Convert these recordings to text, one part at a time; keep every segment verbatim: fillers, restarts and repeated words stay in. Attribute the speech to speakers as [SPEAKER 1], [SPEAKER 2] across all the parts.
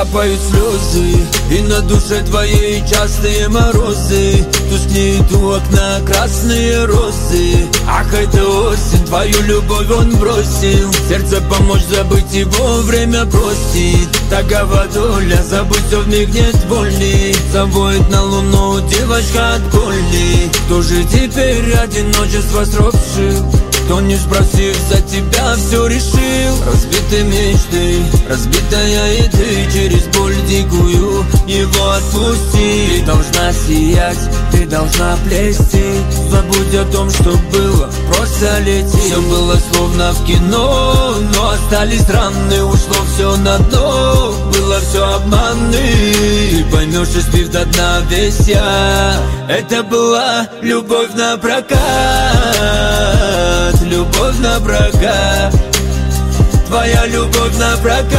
[SPEAKER 1] капают слезы, и на душе твоей частые морозы. Тускнеют у окна красные розы. Ах, это осень, твою любовь он бросил. Сердце помочь забыть его время просит. Такова доля, забыть все вмиг нет воли. Заводит на луну девочка от коли. Кто же теперь одиночество срок сшил? Кто, не спросив, за тебя все решил? Разбиты мечты, разбитая и ты через боль дикую его отпусти. Ты должна сиять, ты должна плести. Забудь о том, что было, просто лети. Все было словно в кино, но остались раны. Ушло все на дно, было все обманы. Ты поймешь, испив до дна весь я. Это была любовь на прокат, любовь на прокат. Твоя любовь на прокат,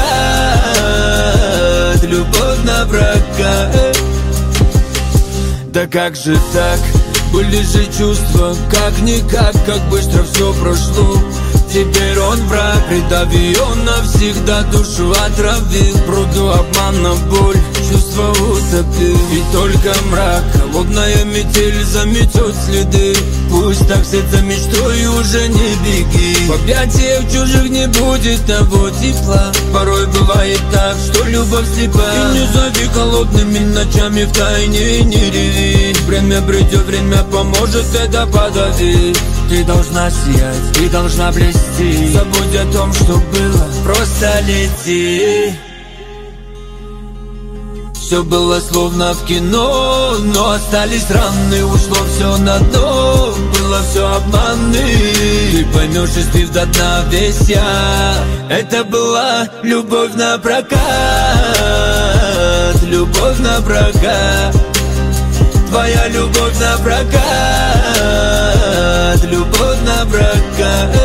[SPEAKER 1] любовь на прокат. Да как же так? Были же чувства, как-никак, как быстро все прошло. Теперь он враг, предав ее навсегда, душу отравил. Пруду обмана, боль, чувства утопил. И только мрак, холодная метель заметет следы. Пусть так вслед за мечтой уже не беги. В объятиях чужих не будет того тепла. Порой бывает так, что любовь слепа. И не зови холодными ночами в тайне, не реви. Время придет, время поможет, это подави. Ты должна сиять, ты должна блести. Забудь о том, что было, просто лети. Все было словно в кино, но остались раны. Ушло все на дно, было все обманы. Ты поймешь, испив до дна весь я. Это была любовь на прокат, любовь на прокат. Твоя любовь на прокат, любовь на прокат.